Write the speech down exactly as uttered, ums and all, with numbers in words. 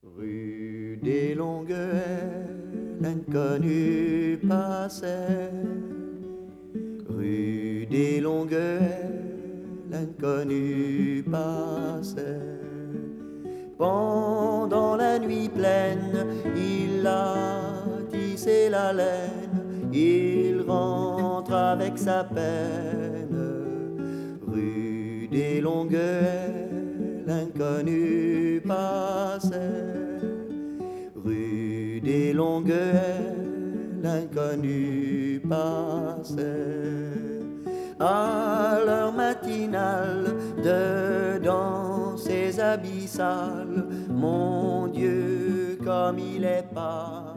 Rue des Longueuils, l'inconnu passait. Rue des Longueuils, l'inconnu passait. Pendant la nuit pleine, il a tissé la laine, il rentre avec sa peine. Rue des Longueuils, l'inconnu passait. Rue des Longueuils, l'inconnu passait. À l'heure matinale, dedans ces abyssales, mon Dieu, comme il est pâle.